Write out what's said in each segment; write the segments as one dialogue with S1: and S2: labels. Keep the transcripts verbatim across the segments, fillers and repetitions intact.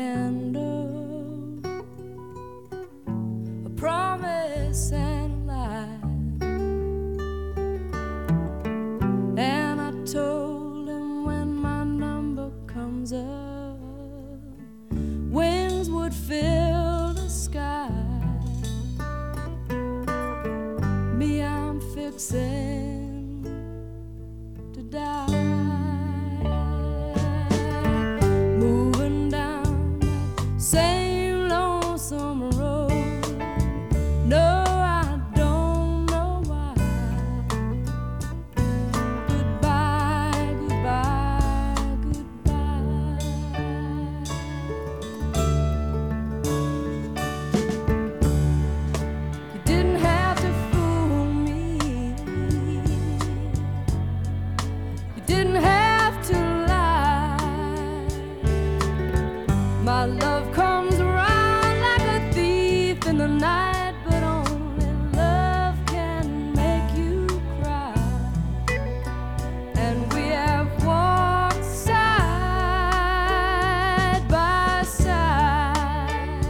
S1: handle, a promise and a lie. And I told him when my number comes up, wings would fill the sky. Me, I'm fixing to die. Moving down that same lonesome road. No, I don't know why. Goodbye, goodbye, goodbye. You didn't have to fool me. You didn't have to lie. My love comes around like a thief in the night, but only love can make you cry. And we have walked side by side,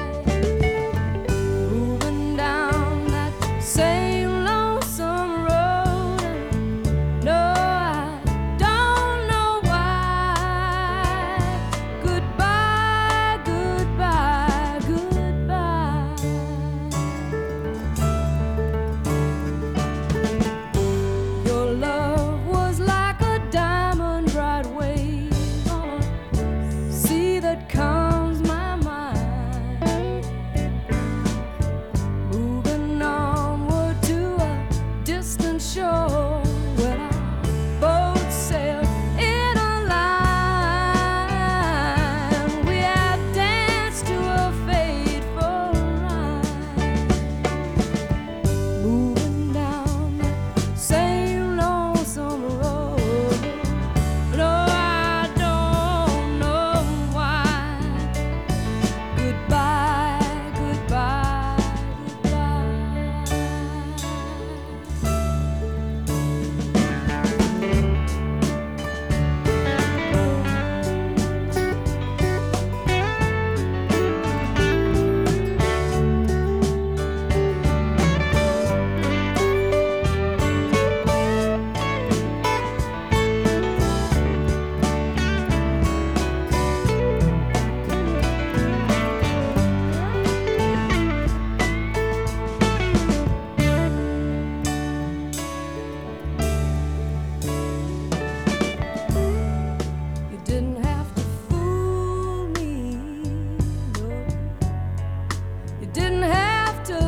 S1: moving down that same lonesome road. And no, I don't know why. Goodbye, goodbye, goodbye. Your love was like a diamond bright wave on a sea that calms my mind, moving onward to a distant shore where our boats sail in a line. We have danced to a fateful rhyme, moving down that same lonesome road. No, I don't know why. Goodbye, goodbye, goodbye. You didn't have to fool me, no. You didn't have to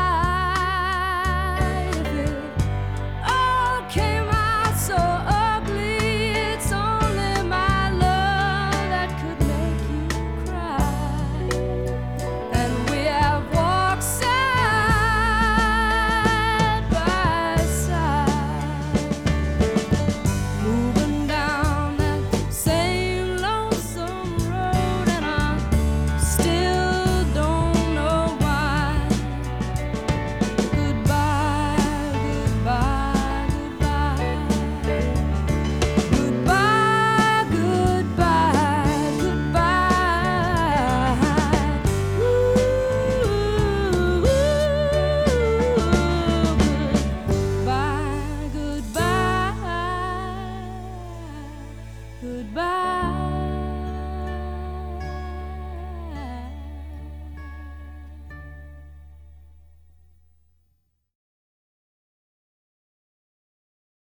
S1: lie. If it all came out so ugly, it's only my love that could make you cry. And we have walked side by side, moving down that same lonesome road. And I still don't know why. Goodbye, goodbye, goodbye. Goodbye, goodbye, goodbye. Ooh, goodbye, goodbye, goodbye.